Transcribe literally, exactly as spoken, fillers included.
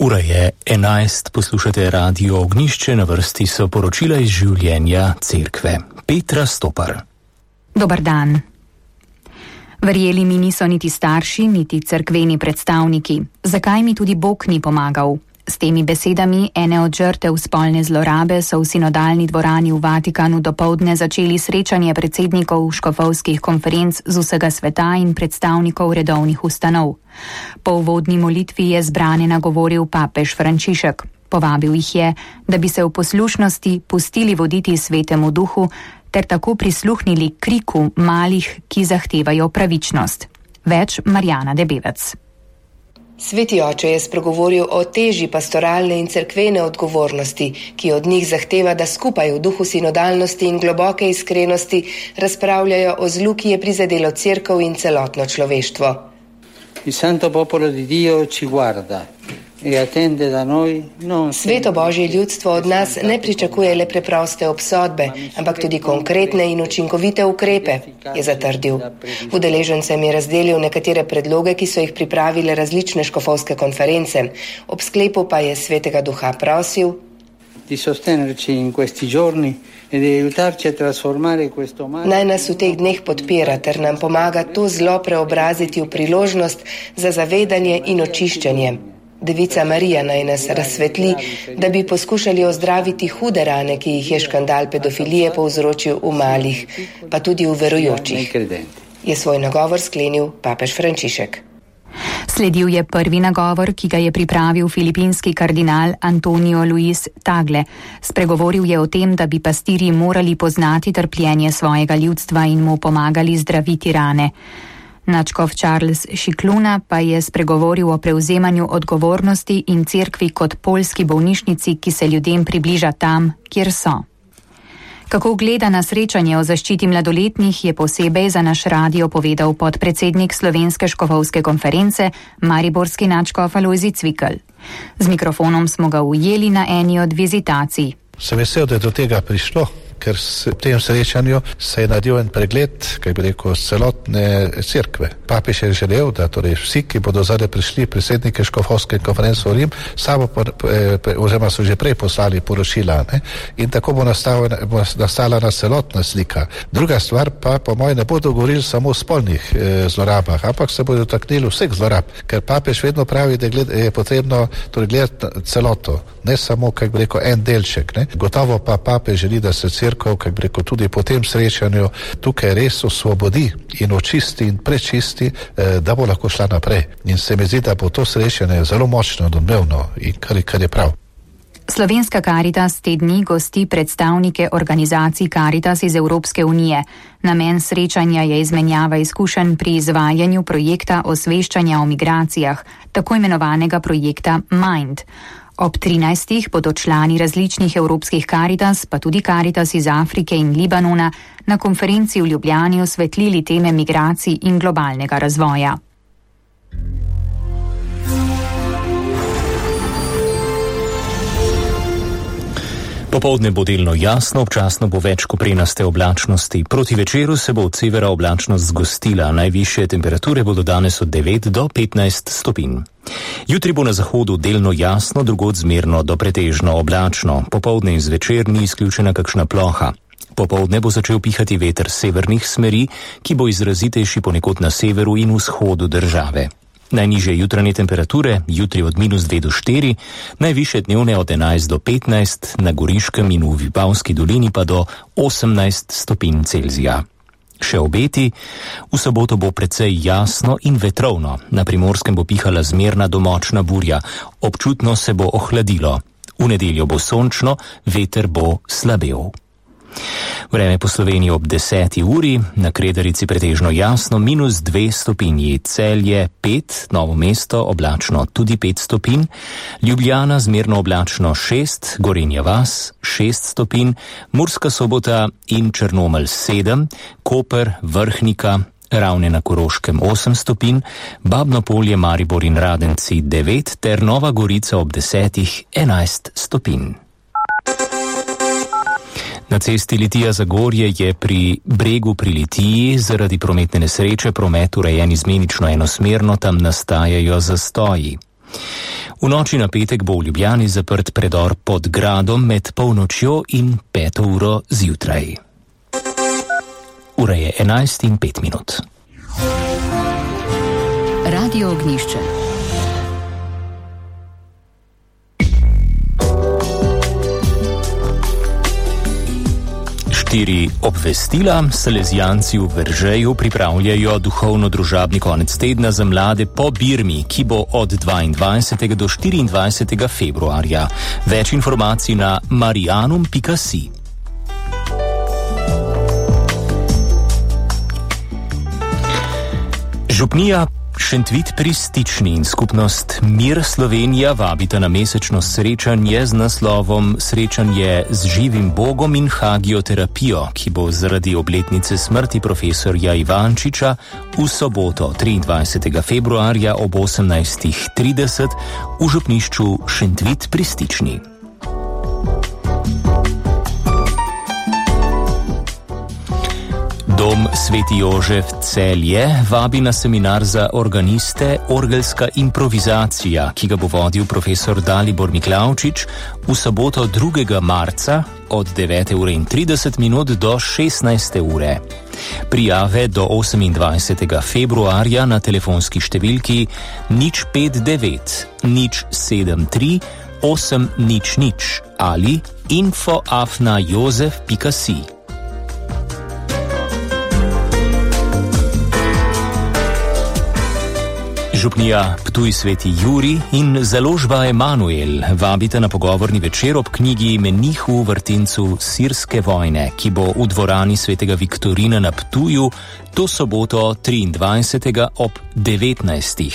Ura je enajst, poslušate Radio Ognjišče, na vrsti so poročila iz življenja cerkve. Petra Stopar. Dobar dan. Verjeli mi niso niti starši, niti cerkveni predstavniki. Zakaj mi tudi Bog ni pomagal? S temi besedami ene od žrtev spolne zlorabe so v sinodalni dvorani v Vatikanu dopoldne začeli srečanje predsednikov škofovskih konferenc z vsega sveta in predstavnikov redovnih ustanov. Po uvodni molitvi je zbrane nagovoril papež Frančišek. Povabil jih je, da bi se v poslušnosti pustili voditi svetemu duhu ter tako prisluhnili kriku malih, ki zahtevajo pravičnost. Več Marjana Debevec. Sveti oče je spregovoril o teži pastoralne in cerkvene odgovornosti, ki od njih zahteva, da skupaj v duhu sinodalnosti in globoke iskrenosti razpravljajo o zlu, ki je prizadelo cerkev in celotno človeštvo. Il santo popolo di Dio ci guarda e attende da noi non Sveto Božje ljudstvo od nas ne pričakuje le preproste obsodbe, ampak tudi konkretne in učinkovite ukrepe, je zatrdil. Udeležencem je razdelil nekatere predloge, ki so jih pripravile različne škofovske konference. Ob sklepu pa je Svetega Duha prosil, di sostenerci in questi giorni e di aiutarci a trasformare questo male. Naj nas v teh dneh podpira ter nam pomaga to zlo preobraziti v priložnost za zavedanje in očiščenje. Devica Marija naj nas razsvetli, da bi poskušali ozdraviti hude rane, ki jih je škandal pedofilije povzročil v malih, pa tudi v verujočih, je svoj nagovor sklenil papež Frančišek. Sledil je prvi nagovor, ki ga je pripravil filipinski kardinal Antonio Luis Tagle. Spregovoril je o tem, da bi pastirji morali poznati trpljenje svojega ljudstva in mu pomagali zdraviti rane. Nadškof Charles Šikluna pa je spregovoril o prevzemanju odgovornosti in cerkvi kot poljski bolnišnici, ki se ljudem približa tam, kjer so. Kako gleda na srečanje o zaščiti mladoletnih, je posebej za naš radio povedal podpredsednik Slovenske škofovske konference, mariborski nadškof Alojzij Cvikl. Z mikrofonom smo ga ujeli na eni od vizitacij. Sem vesel, da je do tega prišlo, ker v tem srečanju se je naredil en pregled, kaj bi rekel, celotne cerkve. Papež je želel, da torej vsi, ki bodo zdaj prišli, predsednike škofovske konference v Rim, samo oziroma so že prej poslali poročila, ne? In tako bo nastala, bo nastala na celotna slika. Druga stvar pa, po mojem, ne bodo govorili samo o spolnih eh, zlorabah, ampak se bodo dotaknili vseh zlorab, ker papež vedno pravi, da gled, je potrebno torej gledati celoto, ne samo, kaj bi rekel, en delček. Ne? Gotovo pa papež želi, da se cerkev, kaj bi rekel, tudi po tem srečanju tukaj res osvobodi in očisti in prečisti, eh, da bo lahko šla naprej. In se mi zdi, da bo to srečanje zelo močno odmevno in kar, kar je prav. Slovenska Karitas te dni gosti predstavnike organizacij Karitas iz Evropske unije. Namen srečanja je izmenjava izkušenj pri izvajanju projekta osveščanja o migracijah, tako imenovanega projekta Mind. Ob trinajstih bodo člani različnih evropskih Karitas, pa tudi Karitas iz Afrike in Libanona, na konferenci v Ljubljani osvetlili teme migracij in globalnega razvoja. Popoldne bo delno jasno, občasno bo več koprenaste oblačnosti. Proti večeru se bo od severa oblačnost zgostila. Najvišje temperature bodo danes od devet do petnajst stopinj. Jutri bo na zahodu delno jasno, drugod zmerno do pretežno oblačno. Popoldne in zvečer ni izključena kakšna ploha. Popoldne bo začel pihati veter severnih smeri, ki bo izrazitejši ponekod na severu in vzhodu države. Najnižje jutranje temperature, jutri od minus dve do štiri, najvišje dnevne od enajst do petnajst, na Goriškem in v Vipavski dolini pa do osemnajst stopinj Celzija. Še obeti, v soboto bo precej jasno in vetrovno, na Primorskem bo pihala zmerna do močna burja, občutno se bo ohladilo. V nedeljo bo sončno, veter bo slabel. Vreme po Sloveniji ob deseti uri, na Kredarici pretežno jasno, minus dve stopinji, Celje pet, Novo mesto oblačno tudi pet stopinj, Ljubljana zmerno oblačno šest, Gorenja vas šest stopinj, Murska Sobota in Črnomelj sedem, Koper, Vrhnika, Ravne na Koroškem osem stopinj, Babno Polje, Maribor in Radenci devet ter Nova Gorica ob desetih enajst stopinj. Na cesti Litija-Zagorje je pri bregu pri Litiji zaradi prometne nesreče promet urejen izmenično enosmerno, tam nastajajo zastoji. V noči na petek bo v Ljubljani zaprt predor pod gradom med polnočjo in peto uro zjutraj. Ura je enajst in pet minut. Radio Ognjišče. Štiri obvestila. Salezijanci v Veržeju pripravljajo duhovno-družabni konec tedna za mlade po Birmi, ki bo od dvaindvajsetega do štiriindvajsetega februarja. Več informacij na marianum pika si. Župnija Šentvid pri Stični in skupnost Mir Slovenija vabita na mesečno srečanje z naslovom Srečanje z živim Bogom in hagioterapijo, ki bo zaradi obletnice smrti profesorja Ivančiča v soboto triindvajsetega februarja ob osemnajstih trideset v župnišču Šentvid pri Stični. Dom Sveti Jožef Celje vabi na seminar za organiste Orgelska improvizacija, ki ga bo vodil profesor Dalibor Miklavčič v soboto drugega marca od devete ure in trideset minut do šestnajste ure. Prijave do osemindvajsetega februarja na telefonski številki nič pet devet nič sedem tri osem nič nič ali info afna jozef pika si. Župnija Ptuj Sveti Jurij in založba Emanuel vabita na pogovorni večer ob knjigi Menih v vrtincu Sirske vojne, ki bo v dvorani Svetega Viktorina na Ptuju to soboto triindvajsetega ob devetnajstih.